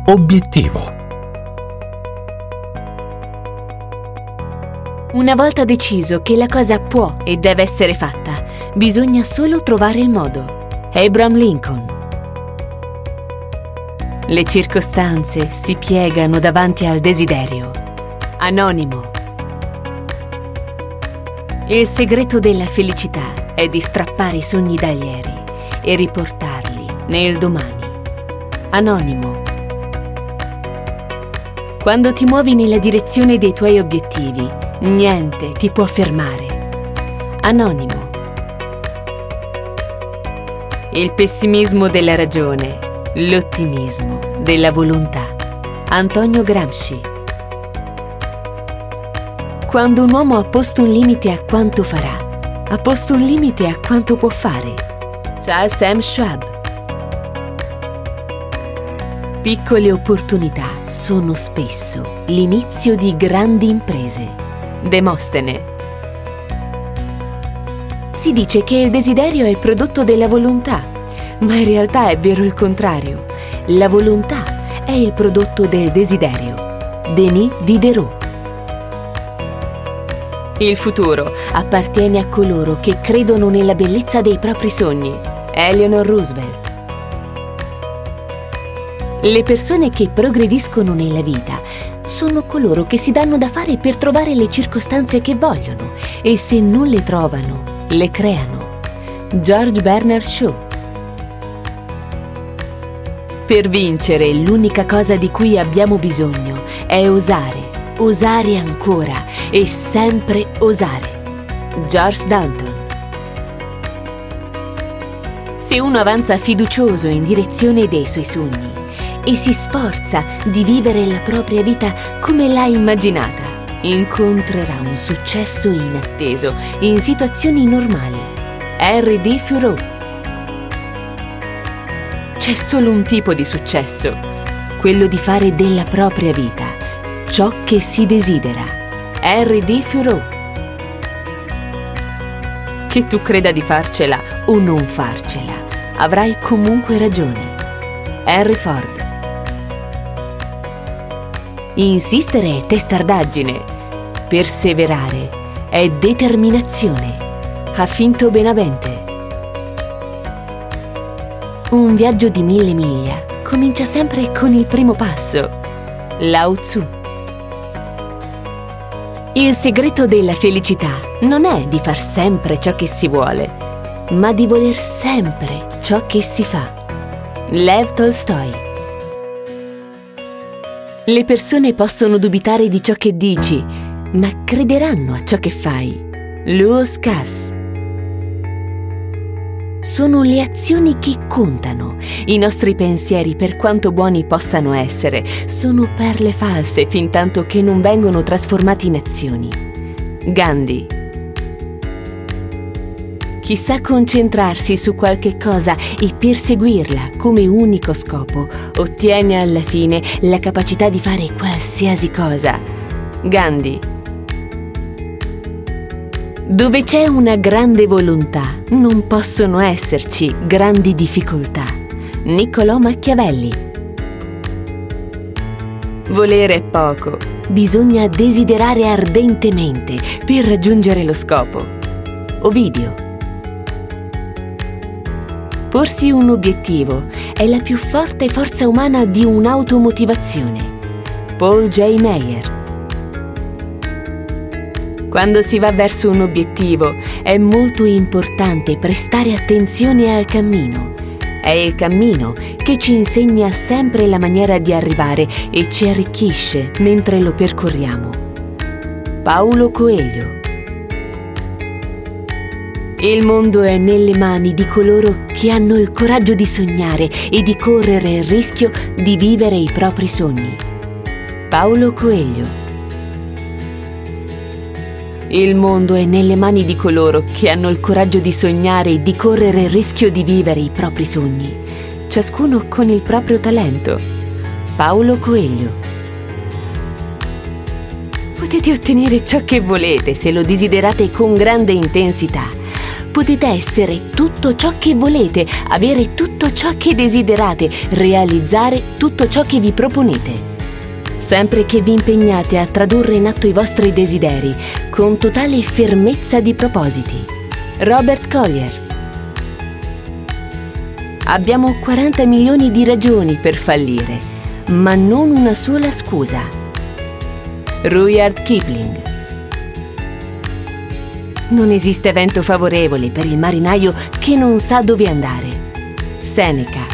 Obiettivo. Una volta deciso che la cosa può e deve essere fatta, bisogna solo trovare il modo. Abraham Lincoln. Le circostanze si piegano davanti al desiderio. Anonimo. Il segreto della felicità è di strappare i sogni dagli ieri e riportarli nel domani. Anonimo. Quando ti muovi nella direzione dei tuoi obiettivi, niente ti può fermare. Anonimo. Il pessimismo della ragione, l'ottimismo della volontà. Antonio Gramsci. Quando un uomo ha posto un limite a quanto farà, ha posto un limite a quanto può fare. Charles M. Schwab. Piccole opportunità sono spesso l'inizio di grandi imprese. Demostene. Si dice che il desiderio è il prodotto della volontà, ma in realtà è vero il contrario. La volontà è il prodotto del desiderio. Denis Diderot. Il futuro appartiene a coloro che credono nella bellezza dei propri sogni. Eleanor Roosevelt. Le persone che progrediscono nella vita sono coloro che si danno da fare per trovare le circostanze che vogliono e se non le trovano, le creano. George Bernard Shaw. Per vincere, l'unica cosa di cui abbiamo bisogno è osare, osare ancora e sempre osare. George Danton. Se uno avanza fiducioso in direzione dei suoi sogni e si sforza di vivere la propria vita come l'ha immaginata, incontrerà un successo inatteso in situazioni normali. Henry D. Thoreau. C'è solo un tipo di successo, quello di fare della propria vita ciò che si desidera. Henry D. Thoreau. Che tu creda di farcela o non farcela, avrai comunque ragione. Henry Ford. Insistere è testardaggine, perseverare è determinazione. Jacinto Benavente. Un viaggio di 1000 miglia comincia sempre con il primo passo. Lao Tzu. Il segreto della felicità non è di far sempre ciò che si vuole, ma di voler sempre ciò che si fa. Lev Tolstoi. Le persone possono dubitare di ciò che dici, ma crederanno a ciò che fai. Lewis Cass. Sono le azioni che contano. I nostri pensieri, per quanto buoni possano essere, sono perle false fintanto che non vengono trasformati in azioni. Gandhi. Chi sa concentrarsi su qualche cosa e perseguirla come unico scopo, ottiene alla fine la capacità di fare qualsiasi cosa. Gandhi. Dove c'è una grande volontà, non possono esserci grandi difficoltà. Niccolò Machiavelli. Volere è poco, bisogna desiderare ardentemente per raggiungere lo scopo. Ovidio. Porsi un obiettivo è la più forte forza umana di un'automotivazione. Paul J. Meyer. Quando si va verso un obiettivo è molto importante prestare attenzione al cammino. È il cammino che ci insegna sempre la maniera di arrivare e ci arricchisce mentre lo percorriamo. Paulo Coelho. Il mondo è nelle mani di coloro che hanno il coraggio di sognare e di correre il rischio di vivere i propri sogni. Paulo Coelho. Il mondo è nelle mani di coloro che hanno il coraggio di sognare e di correre il rischio di vivere i propri sogni, ciascuno con il proprio talento. Paulo Coelho. Potete ottenere ciò che volete se lo desiderate con grande intensità. Potete essere tutto ciò che volete, avere tutto ciò che desiderate, realizzare tutto ciò che vi proponete. Sempre che vi impegnate a tradurre in atto i vostri desideri con totale fermezza di propositi. Robert Collier. Abbiamo 40 milioni di ragioni per fallire, ma non una sola scusa. Rudyard Kipling. Non esiste vento favorevole per il marinaio che non sa dove andare. Seneca.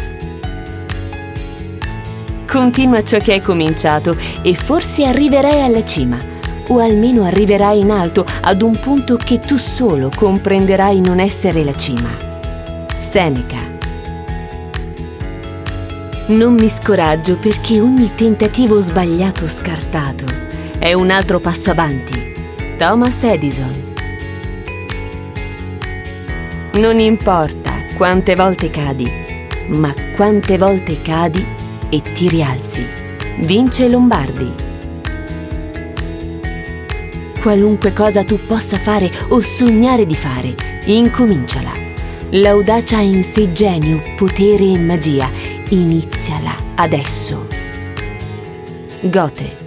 Continua ciò che hai cominciato e forse arriverai alla cima, o almeno arriverai in alto ad un punto che tu solo comprenderai non essere la cima. Seneca. Non mi scoraggio perché ogni tentativo sbagliato o scartato è un altro passo avanti. Thomas Edison. Non importa quante volte cadi, ma quante volte cadi e ti rialzi. Vince Lombardi. Qualunque cosa tu possa fare o sognare di fare, incominciala. L'audacia ha in sé genio, potere e magia. Iniziala adesso. Goethe.